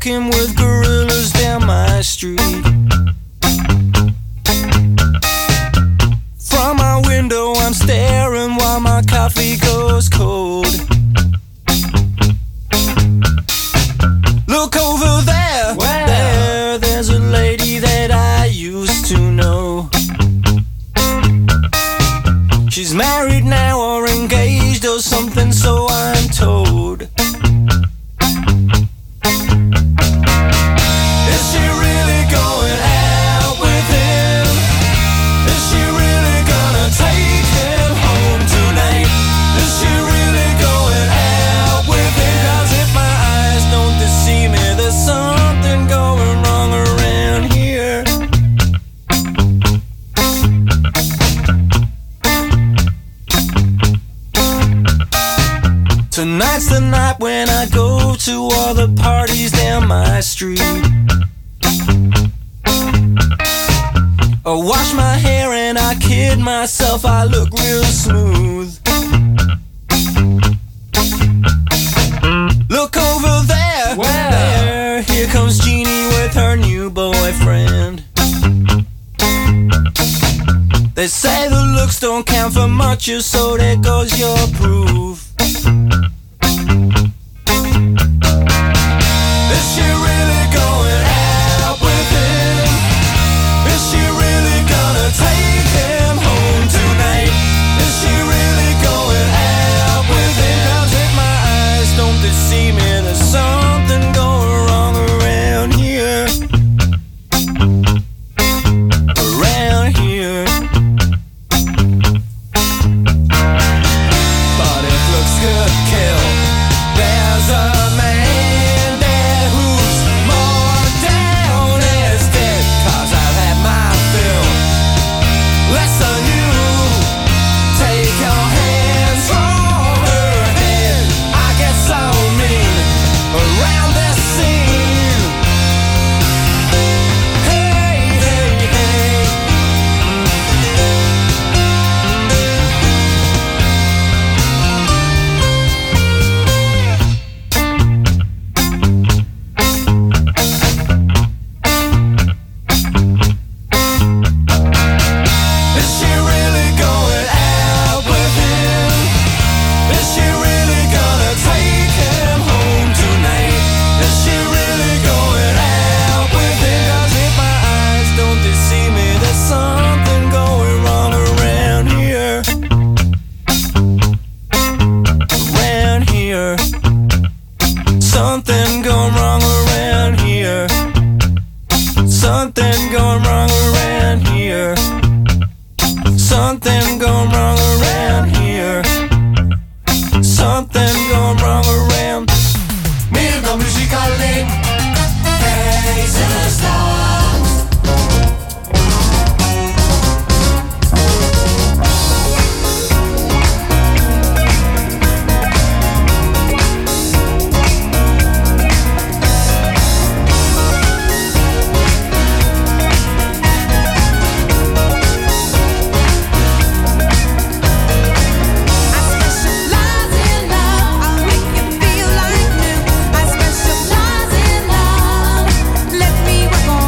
walking with gorillas down my street. From my window I'm staring while my coffee goes cold. Look over there, there's a lady that I used to know. She's married now or engaged or something, so I'm told. Is she really going out with him? Is she really gonna take him home tonight? Is she really going out with him? 'Cause if my eyes don't deceive me, there's something going wrong around here. Tonight's the night when I go to all the parties down my street. I wash my hair and I kid myself, I look real smooth. Look over there, here comes Jeannie with her new boyfriend. They say the looks don't count for much, so there goes your proof. Is she really going out with him? Is she really gonna take him home tonight? Is she really going out with him? 'Cause if my eyes don't deceive me, there's something going wrong around here. Around here. But if looks could kill, there's a man there who's more down as dead. 'Cause I've had my fill. Less than you. Take your hands from her head. I get so mean around this scene. Hey, hey, hey. Is she really going out with him? Is she really gonna take him home tonight? Is she really going out with him? 'Cause if my eyes don't deceive me, there's something going wrong around here. Around here. Something going wrong around here. Something going wrong around here. Something going wrong around here. Something going wrong around. Mirno musicalny. Hey, Stars. I specialize in love. Let me work on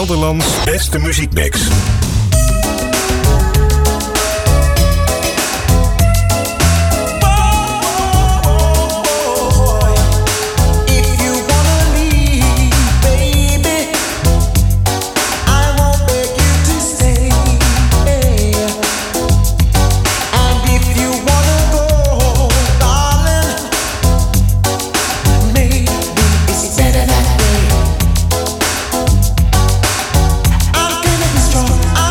Gelderlands beste muziekmix. I'm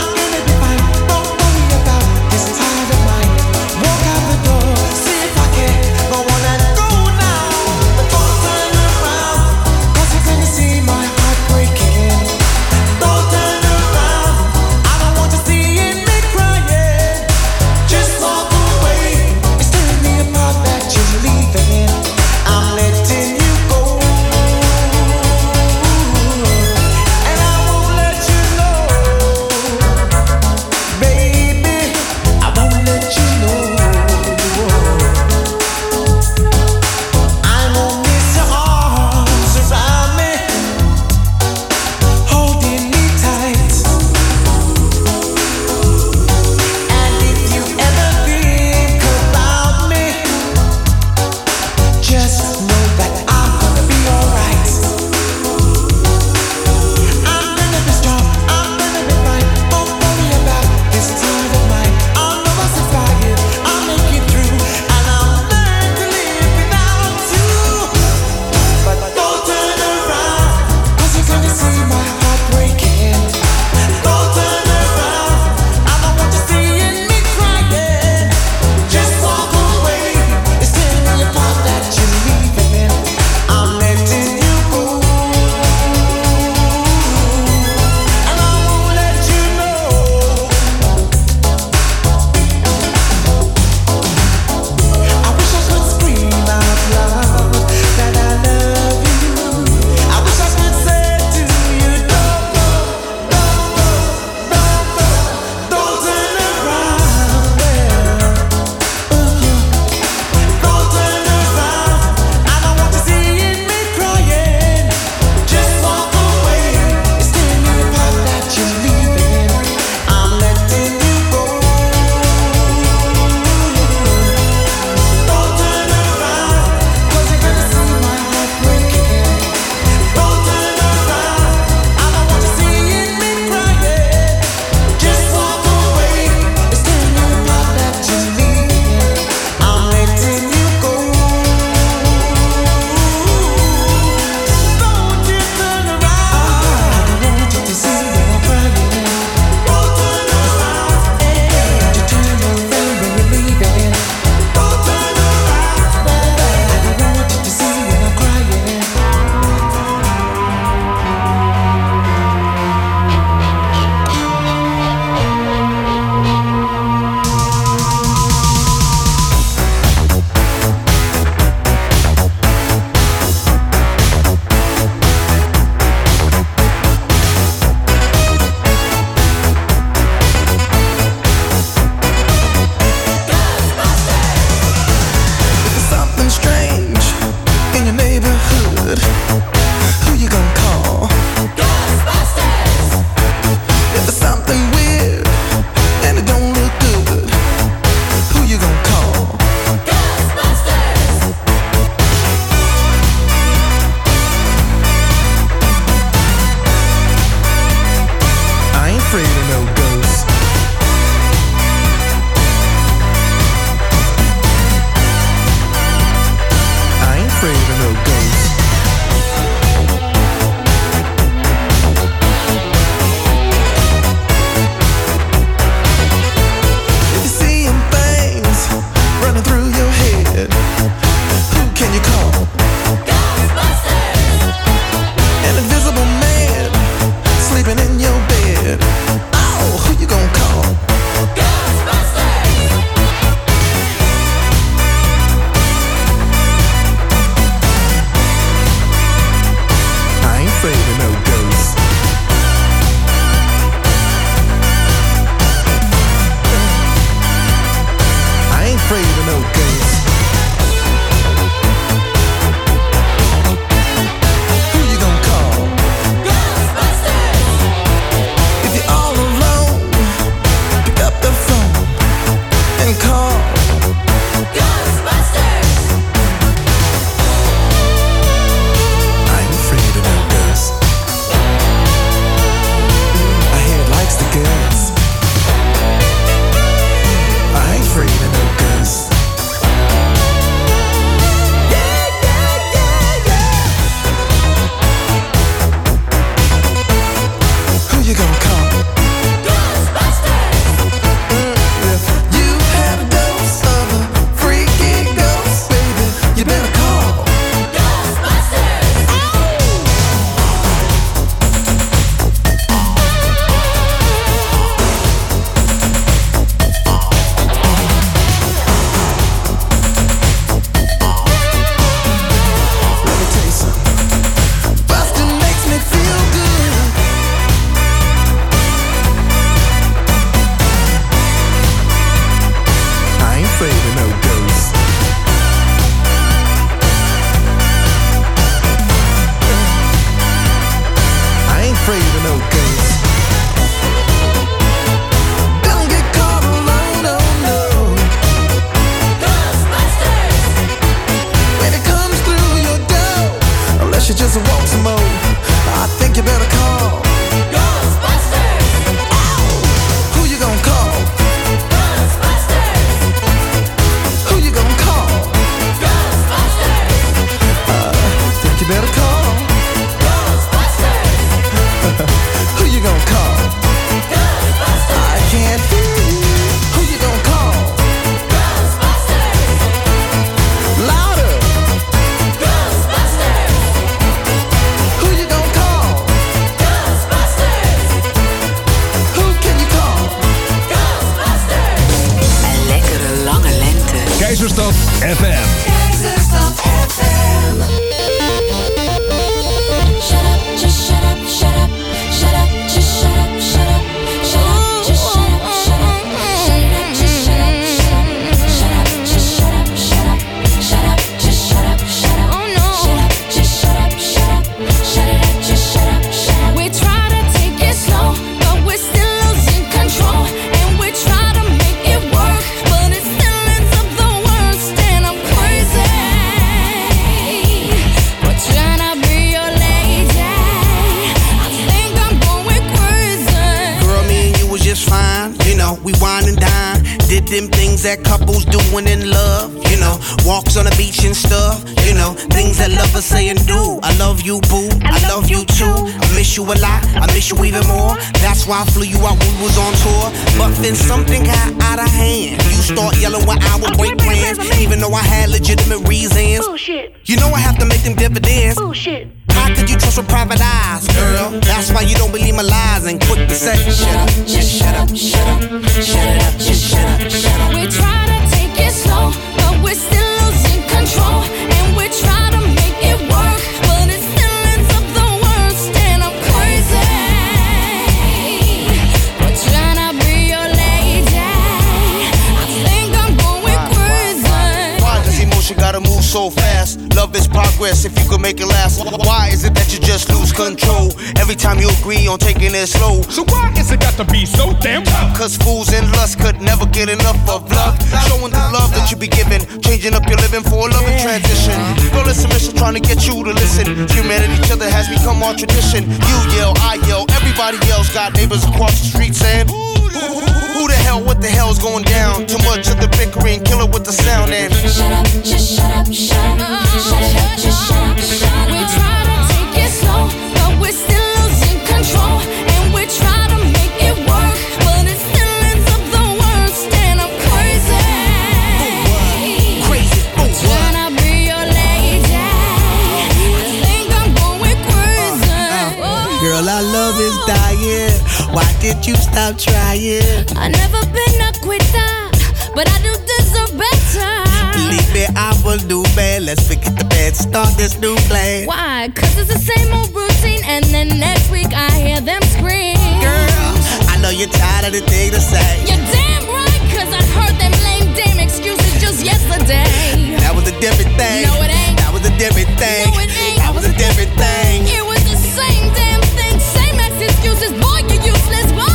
FM. Gangsterstop FM. Shut up, just shut up, shut up, shut up, just shut up, shut up, shut up, just shut up, shut up, shut up, just shut up, shut up, just shut up, shut up, shut up, just shut up, shut up, oh no, shut up, just shut up, shut up, shut it up, just shut up, shut up. We try to take it slow, but we're still losing control, and we try to make it work, but it still ends up the worst, and I'm crazy. We're trying to be your lady. I think I'm going crazy. Girl, me and you was just fine. You know, we wine and dine. Did them things that couples do when in love. You know, walks on the beach and stuff. You know, things that lovers say and do. I love you, boo. I love you too. I miss you a lot. I miss you even more. That's why I flew you out when we was on tour. But then something got out of hand. You start yelling when I would break plans, even though I had legitimate reasons. Bullshit. You know I have to make them dividends. Bullshit. How could you trust with private eyes, girl? That's why you don't believe my lies and quick to say, shut up, just shut up, shut up, shut it up, just shut up, shut up. We try to take it slow, but we're still losing control, and we try to make it work, but it still ends up the worst, and I'm crazy. We're trying to be your lady. I think I'm going crazy. Why does emotion gotta move so fast? Love is progress if you could make it last. Why is it that you just lose control every time you agree on taking it slow? So why is it got to be so damn tough? Cause fools and lust could never get enough of love. Showing the love that you be giving, changing up your living for a loving transition. Girl, it's a mission trying to get you to listen. Humanity, each other has become our tradition. You yell, I yell, everybody else got neighbors across the street saying, who the hell, what the hell's going down? Too much of the bickering, kill it with the sound and Shut up, just shut up, shut up, shut it up, just shut up, shut up. We try to take it slow, but we're still losing control, and we try to make it work, but it still ends up the worst, and I'm crazy. crazy. Trying to be your lady. I think I'm going crazy. Girl, our love is dying. Why did you stop trying? I never been a quitter, but I do deserve better. Believe me, I will do bad. Let's forget the bad, start this new plan. Why? Cause it's the same old routine, and then next week I hear them scream. Girl, I know you're tired of the thing to say. You're damn right, cause I heard them lame damn excuses just yesterday. That was a different thing. No, it ain't. That was a different thing. No, it ain't. That was a different thing. It was the same damn thing, same ass excuses. Boy, you useless. Whoa!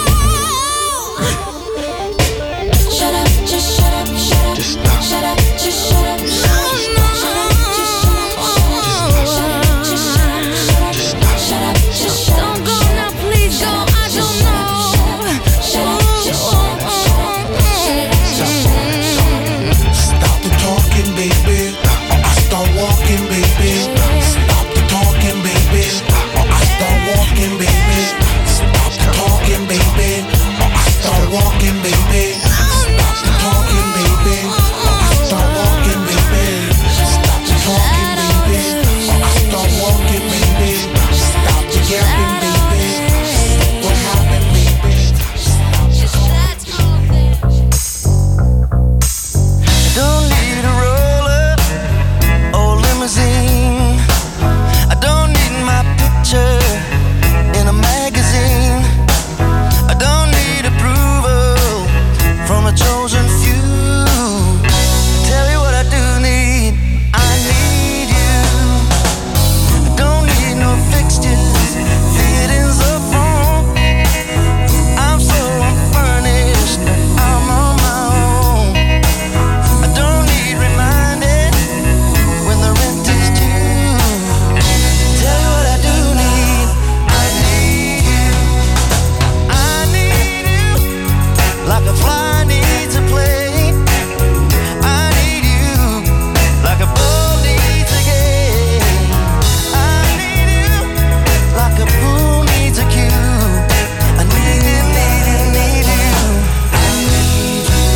Shut up, just shut up, shut up. Just stop. Shut up, just shut up. No, no. Shut up, just shut up. Shut up, just shut up. Shut up, just shut up. Don't go now, please go. I don't know. Shut up, just shut up. Stop the talking, baby, or I start walking, baby. Stop the talking, baby, or I start walking, baby. Stop the talking, baby, or I start walking, baby. Stop the talking, baby, or I start walking, baby. Stop the talking, baby, or I start walking, baby. Stop the yapping, baby. What happened, baby? Don't need a roller or limousine. I don't need my picture in a magazine. I don't need approval from a chosen few. Tell you what I do need. I need you. I don't need no fixtures, fittings or phone. I'm so unfurnished. I'm on my own. I don't need reminded when the rent is due. Tell you what I do need. I need you. I need you like a fly needs a plane. I need you like a boat needs a gate. I need you like a pool needs a cue. I need you, need you, need you. I need you.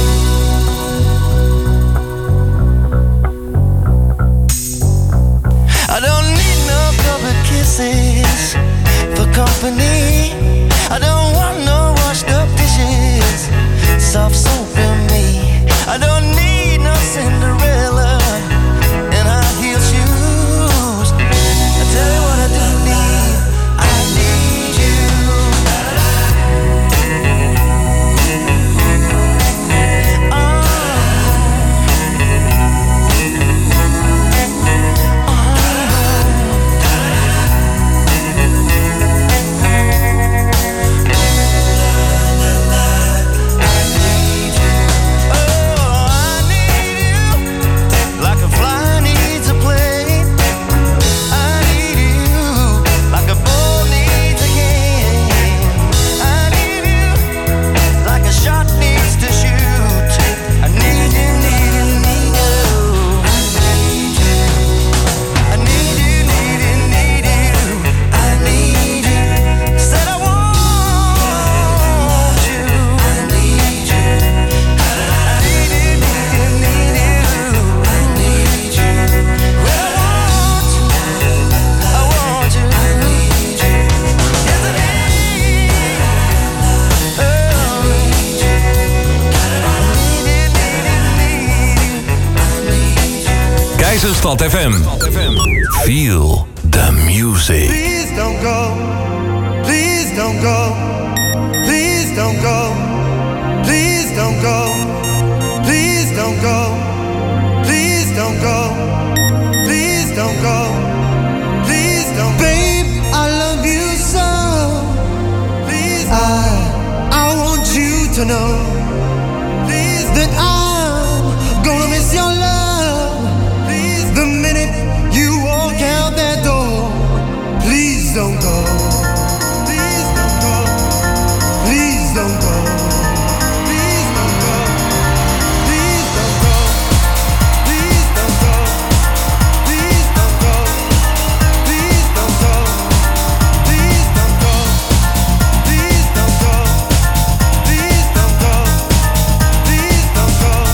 I don't need no public kisses for company. I don't want no washed up dishes. So Hoofdstad FM. Feel the music. Please don't go. Please don't go. Please don't go. Please don't go. Please don't go. Please don't go. Please don't go. Please don't. Babe, I love you so. Please. I want you to know. Please. That I'm gonna miss your love. Please. The minute you walk out that door. Please don't go. Please don't go. Please don't go. Please don't go. Please don't go. Please don't go. Please don't go. Please don't go. Please don't go. Please don't go. Please don't go. Please don't go.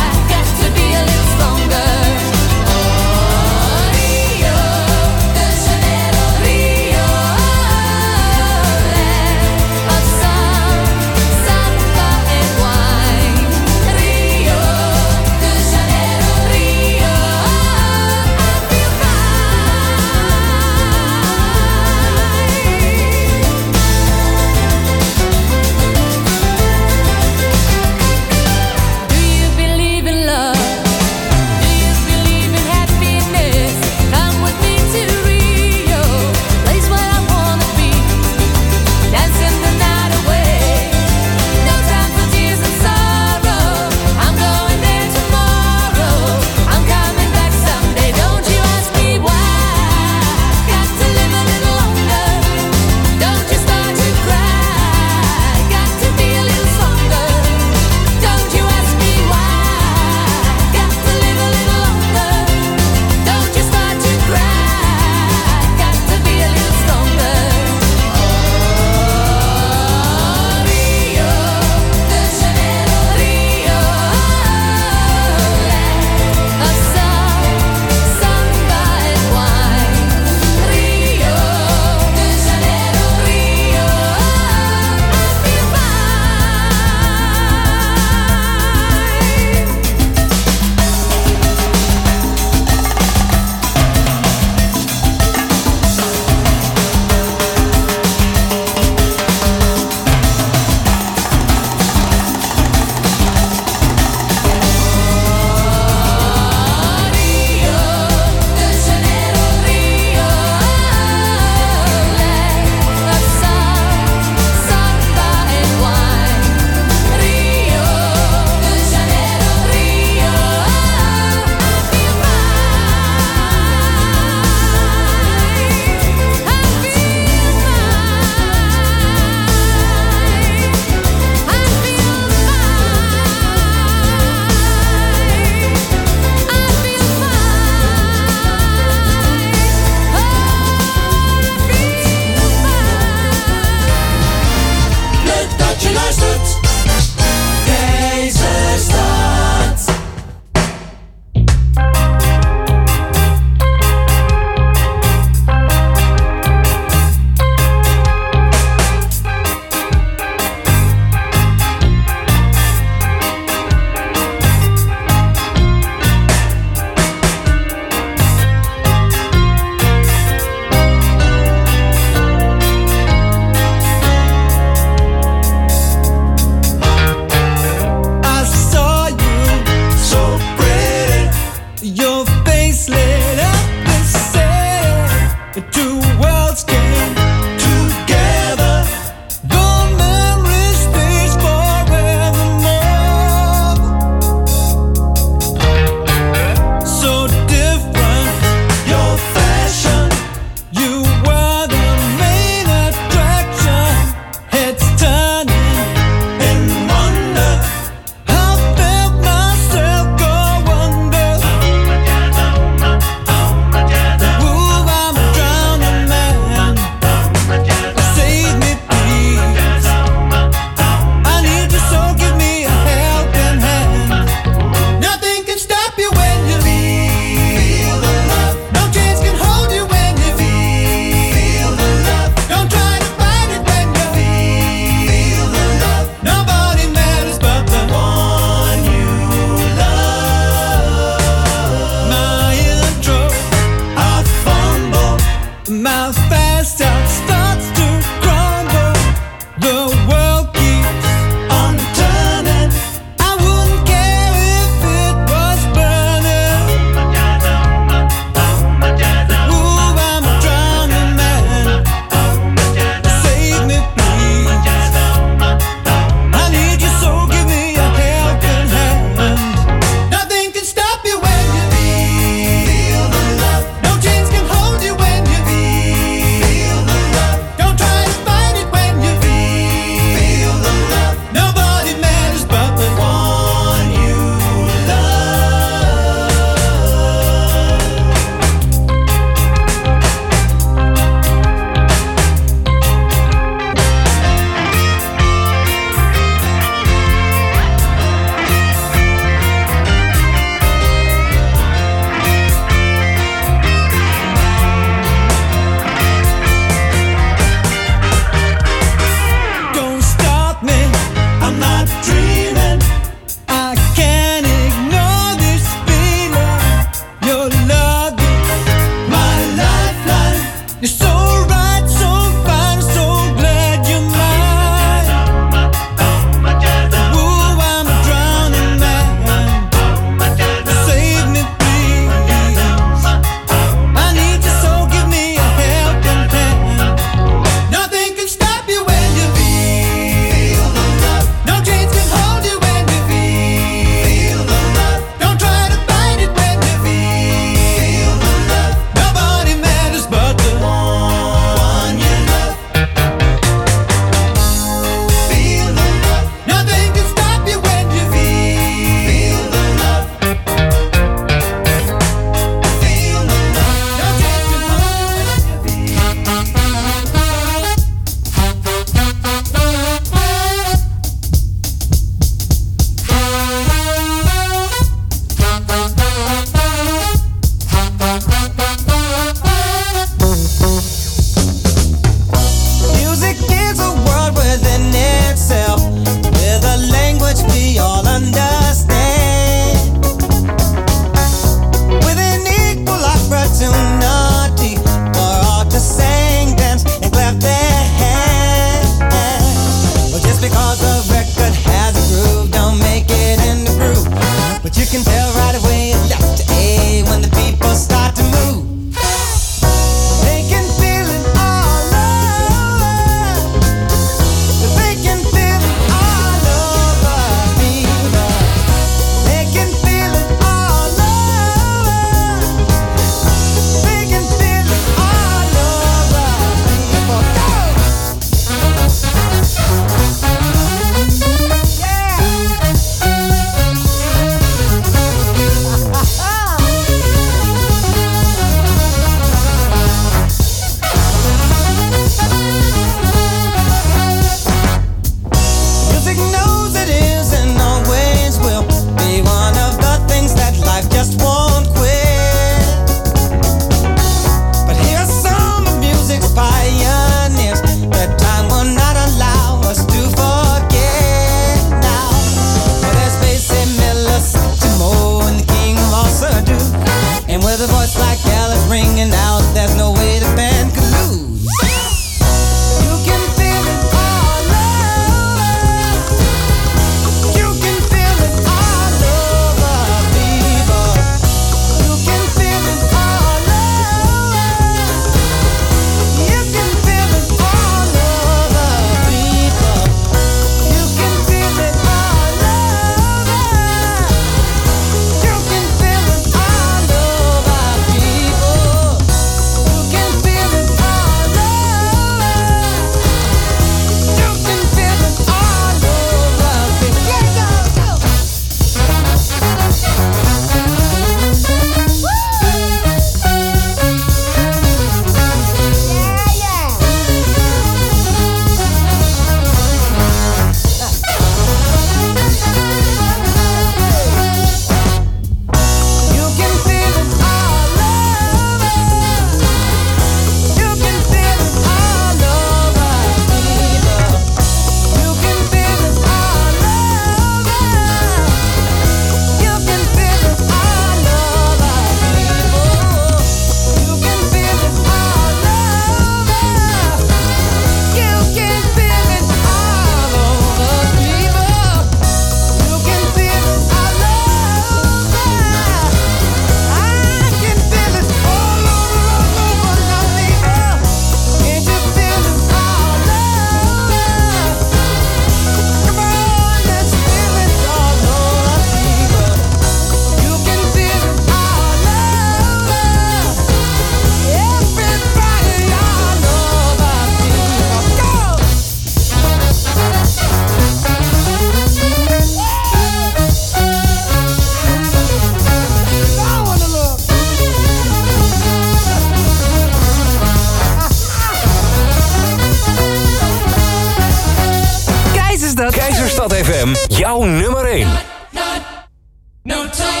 Randstad FM, jouw nummer 1. No time.